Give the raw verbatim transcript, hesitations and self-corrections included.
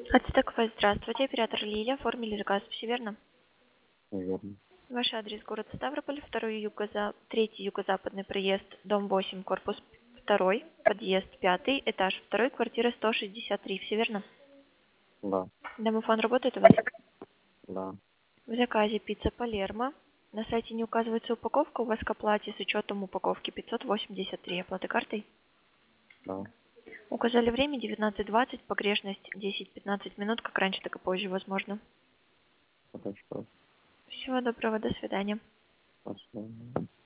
Ацтекфест, здравствуйте. Оператор Лилия. Оформили заказ. Все верно? Наверно. Ваш адрес город Ставрополь, второй юго-за... третий юго-западный проезд, дом восемь, корпус второй, подъезд пятый, этаж второй, квартира сто шестьдесят три. Все верно? Да, Домофон работает у вас? да, В заказе пицца Палермо. На сайте не указывается упаковка, у вас к оплате с учетом упаковки пятьсот восемьдесят три. Оплата картой? да. Указали время девятнадцать двадцать, погрешность десять-пятнадцать минут, как раньше, так и позже, возможно. Это что? Всего доброго, до свидания. Спасибо.